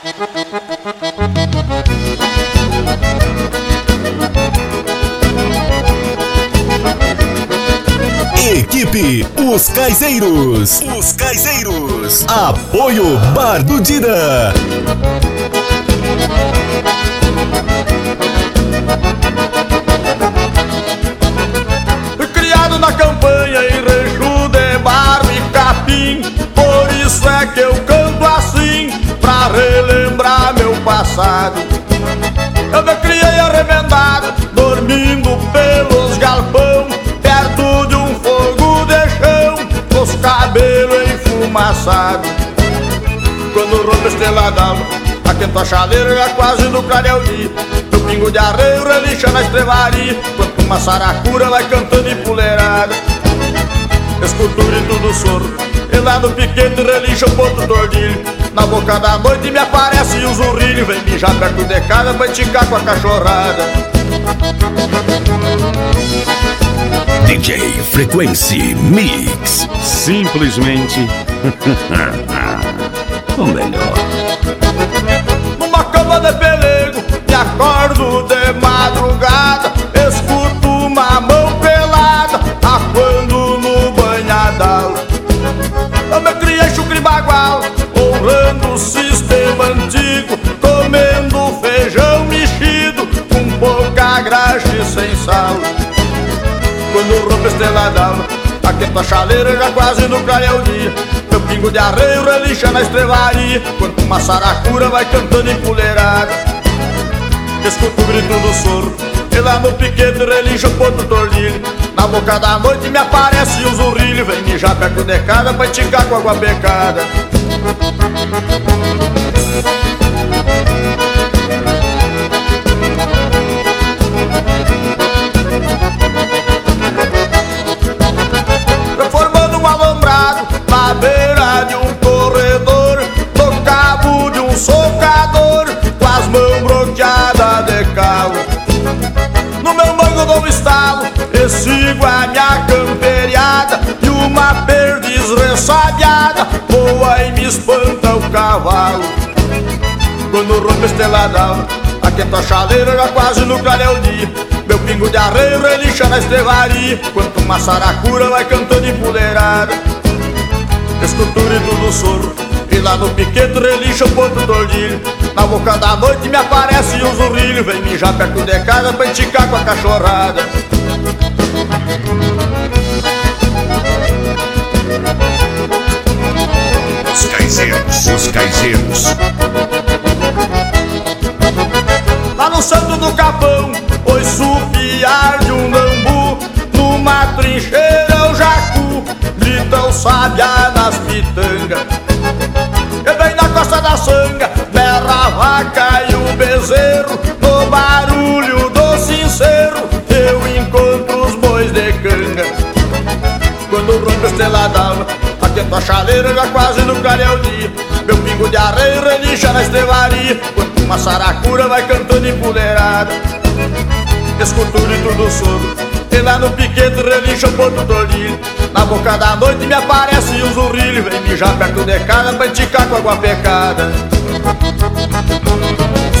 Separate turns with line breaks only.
Equipe Os Caizeiros. Os Caizeiros. Apoio Bar do Dida.
Fui criado na campanha em rancho de barro e capim, por isso é que eu canto assim, pra relembrar meu passado. Eu me criei arremendado, dormindo pelos galpão, perto de um fogo de chão, com os cabelos enfumaçados. Quando rompe a estrela d'alva, aquento a chaleira já quase no clareio dia. Meu pingo de arreio relincha na estrevaria, quanto uma saracura vai cantando empoleirada. Escuto o grito do soro, e lá no piquete relincha o ponto tordilho. Na boca da noite me aparece o zurrilho, vem mijar perto de casa pra enticar com a cachorrada.
DJ Frequency Mix.
Simplesmente o melhor.
Numa cama de pelego, me acordo de madrugada, escuto uma mão pelada, aquando no banhadal. Eu me criei chucre bagual, honrando o sistema antigo, comendo feijão mexido, com pouca graxa e sem sal. Quando rompe a estrela d'alva, aquento a chaleira já quase no clareio dia. Meu pingo de arreio relincha na estrevaria, quanto uma saracura vai cantando empoleirada. Escuto o grito do soro, e lá no piquete relincha o ponto tordilho. Na boca da noite me aparece um zurrilho, vem mijar perto de casa pra enticar com água becada. Formando um alambrado na beira de um corredor, no cabo de um socador, com as mãos bloqueadas de calo. No meu mango dou um estalo e sigo a minha camperiada, e uma perdiz ressabiada voa e me espanta o cavalo. Quando rompe a estrela d'alva, aquento a chaleira já quase no clareio dia. Meu pingo de arreio relincha na estrevaria, quanto uma saracura vai cantando empoleirada. Escuto o grito do soro, e lá no piquete relincha o ponto tordilho. Na boca da noite me aparece um zurrilho, vem mijar perto de casa pra enticar com a cachorrada.
Os Caizeiros. Os Caizeiros.
Lá no Santo do Capão, ouço o piar de um lambu, numa trincheira o jacu grita o sabiá nas pitangas. E bem na costa da sanga berra a vaca e o bezerro, no barulho do sincero eu encontro os bois de canga. Quando rompe a estrela d'alva, aquento a chaleira já quase no clareio dia. Meu pingo de arreio relincha na estrevaria, quanto uma saracura vai cantando empoleirada. Escuto o grito do soro, e lá no piquete relincha o ponto tordilho. Na boca da noite me aparece um zurrilho, vem mijar perto de casa pra enticar com água pecada.